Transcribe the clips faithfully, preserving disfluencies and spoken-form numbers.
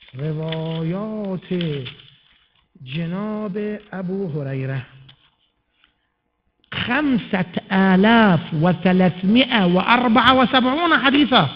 روایات جناب ابو هریره خمسة آلاف وثلاثمائة وأربعة وسبعون حدیثا.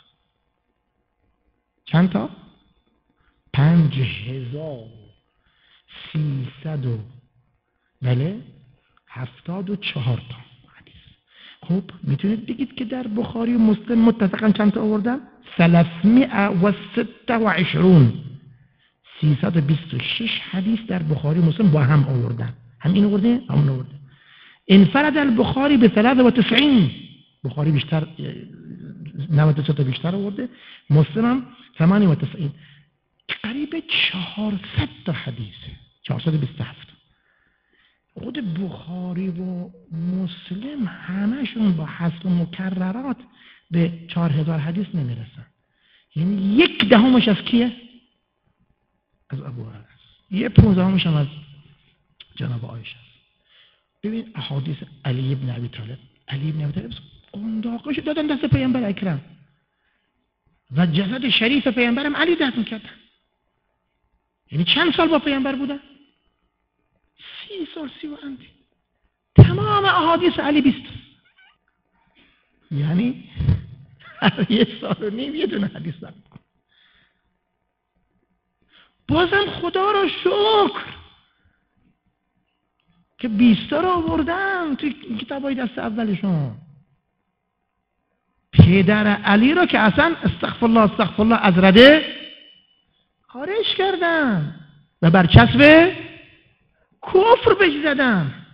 چند تا؟ پنج هزار سیصد و بله هفتاد و چهار تا حدیث. خب میتونید بگید که در بخاری و مسلم متفقا چند تا آوردن؟ ثلاثمائة وستة وعشرون سیصد و بیست و شش حدیث در بخاری و مسلم با هم آوردن. هم این آورده؟ هم آورده. انفرد البخاری به ثلاثة وتسعين، بخاری بیشتر نود و سه تا بیشتر آورده، مسلم هم ثمانية وتسعين، قریب چهارصد تا حدیثه، چهارصد و بیست و هفت. خود بخاری و مسلم همشون با حذف مکررات به چهار هزار حدیث نمیرسن. یعنی یک دهمش از کیه؟ از ابو هریره. یه پونزدهمش هم از جناب عایشه. ببین احادیث علی ابن ابی طالب، علی ابن ابی طالب قنداقش دادن دست پیامبر اکرم و جسد شریف پیامبرم علی دفن کردن. یعنی چند سال با پیامبر بودن؟ سی سال، سی و اندی. تمام احادیث علی بیست. یعنی هر یه سال و نیم یه دونه حدیث دارم. بازم خدا رو شکر که بیستا رو آوردن توی کتابای دست اولشون. پدر علی رو که اصلا استغفر الله استغفر الله از رده خارج کردن و برچسب کفر بهش زدن.